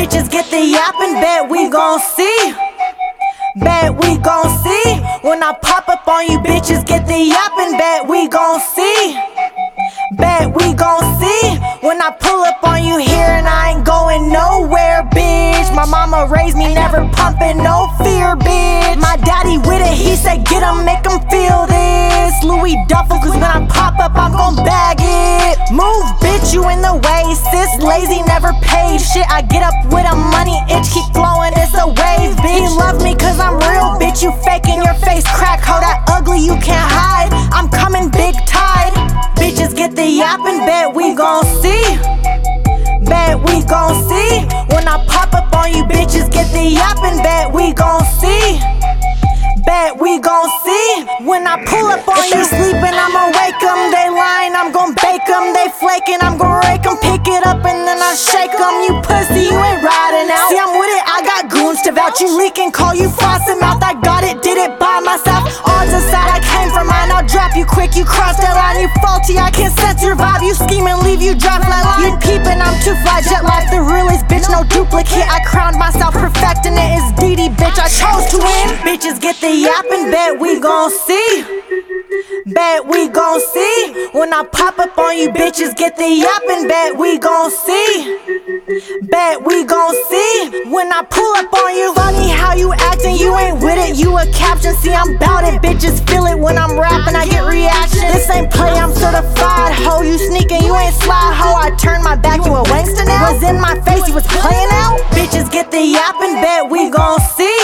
Bitches get the yappin', bet we gon' see. Bet we gon' see. When I pop up on you bitches, get the yappin', bet we gon' see. Bet we gon' see. When I pull up on you here and I ain't going nowhere, bitch. My mama raised me never pumping no fear, bitch. My daddy with it, he said get him, make him feel this. Louis Duffel, cause when I pop up I'm gon' bag it. Move, bitch, you in the way, sis. Lazy, never paid shit. I get up with a money itch, keep flowing, it's a wave, bitch. He love me cause I'm real, bitch. You faking your face crack, how that ugly you can't hide. I'm coming big tide. Bitches get the yappin', bet we gon' see. Bet we gon' see. When I pop up on you bitches, get the yappin', bet we gon' see. Bet we gon' see. When I pull up on you sleepin', I'ma wake 'em. They lying, I'm gon' bake 'em. They flakin', I'm gon' rake 'em. Pick it up and then I shake 'em. You pussy, you ain't riding out. See, I'm with it, I got goons to vouch. You leakin', call you frosted mouth. I got it, did it by myself. Odds aside, I came from mine. I'll drop you quick, you cross that line. You faulty, I can't sense your vibe. You scheme and leave you drop flat line. You peepin', I'm too fly, jet life, the realest bitch, no duplicate. I crowned myself, perfecting it. It's DD, bitch, I chose to win. Bitches get the yappin', bet we gon' see. Bet we gon' see. When I pop up on you bitches, get the yappin', bet we gon' see. Bet we gon' see. When I pull up on you, funny how you actin', you ain't with it, you a caption. See, I'm bout it, bitches feel it when I'm rapping, I get reaction. This ain't play, I'm certified, ho. You sneakin', you ain't slide, ho. I turn my back, you a wankster now? Was in my face, you was playin' out? Bitches get the yappin', bet we gon' see.